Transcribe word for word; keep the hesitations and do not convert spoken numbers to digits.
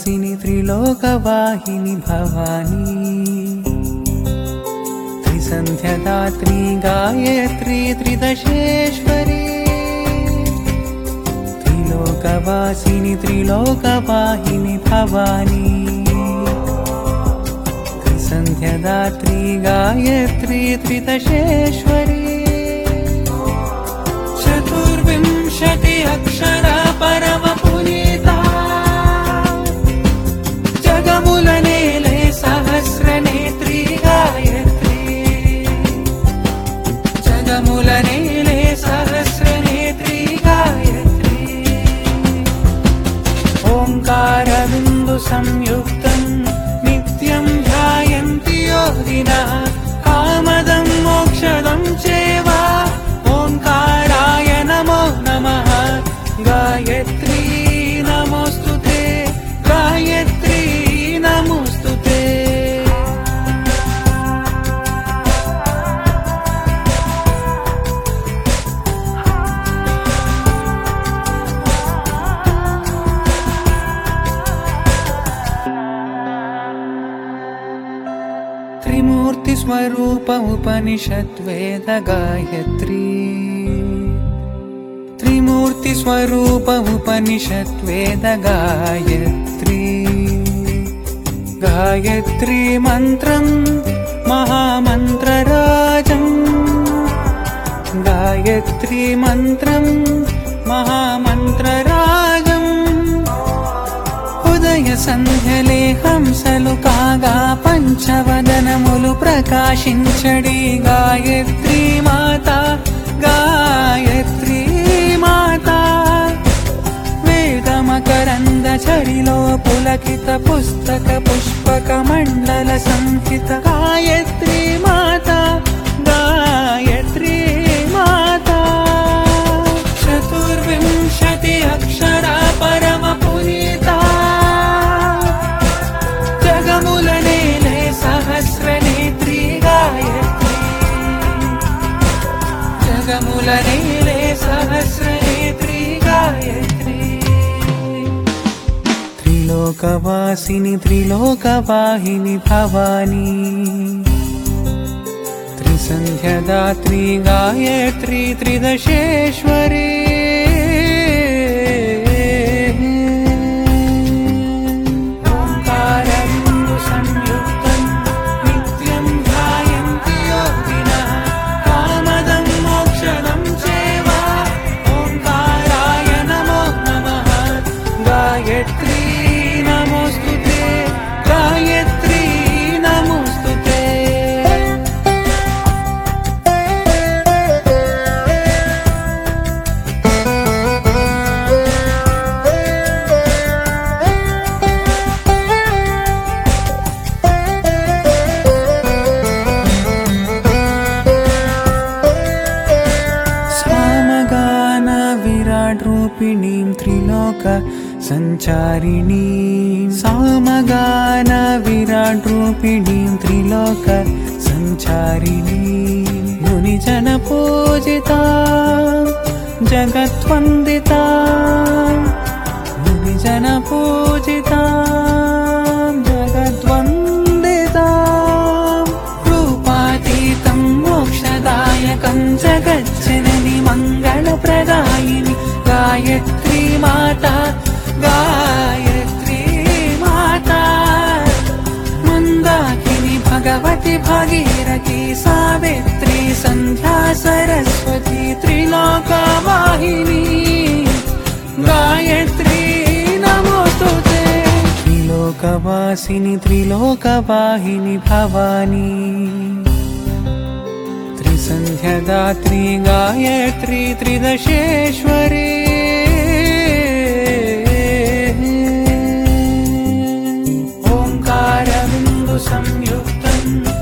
त्रिलोकवासिनि त्रिलोकवाहिनि भवानी त्रिसन्ध्यदात्री गायत्री त्रिदशेश्वरी त्रिलोकवासिनि त्रिलोकवाहिनि भवानी त्रिसन्ध्यदात्री गायत्री त्रिदशेश्वरी चतुर्विंशति अक्षरा परमपुनीता जगमुलनेले सहस्रनेत्री गायत्री जगमुलनेले सहस्रनेत्री गायत्री ओंकारबिन्दु संयुक्तं नित्यं ध्यायन्ति योगिनः कामदं मोक्षदं चैव ओंकाराय नमो नमः गायत्री नमोस्तुते गायत्री नमोस्तुते त्रिमूर्ति स्वरूप उपनिषत् वेद गायत्री त्रिमूर्ति स्वरूप उपनिषत् वेद गायत्री गायत्री मंत्रं महामंत्रराजम् गायत्री मंत्रं महामंत्रराजम् उदय संध्यले हंसलु कागा पंचवदनमुलु प्रकाशिंचडी गायत्री माता गायत्री माता वेदमकरंद छडिलो पुलकित पुस्तक पुष्पक मंडल संहित गायत्री माता गायत्री माता चतुर्विंशति अक्षरा परम पुनीता जगमुलनेले सहस्रनेत्री गायत्री जगमुलनेले सहस्रनेत्री गायत्री त्रिलोकवासिनि त्रिलोकवाहिनि भवानी त्रिसन्ध्यदात्री गायत्री त्रिदशेश्वरी ओंकारबिन्दु संयुक्तं नित्यं ध्यायन्ति योगिनः कामदं मोक्षदं चैव ओंकाराय नमो नमः गायत्री नमोस्तुते गायत्री नमोस्तुते सामगान विराट रूपिणीं त्रिलोक संचारिणीं सामगान विराट रूपिणीं त्रिलोक संचारिणीं मुनिजन पूजिता जगद्वन्दिता मुनिजन पूजिता जगद्वन्दिता रूपातीतं मोक्षदायकं जगज्जननि मङ्गलप्रदायिनि गायत्री माता गायत्री माता मन्दाकिनी भगवती भागीरथी सावित्री संध्या सरस्वती त्रिलोकवाहिनी गायत्री नमोस्तुते त्रिलोकवासिनि त्रिलोकवाहिनि भवानी त्रिसन्ध्यदात्री गायत्री त्रिदशेश्वरी ओंकारबिन्दु संयुक्तं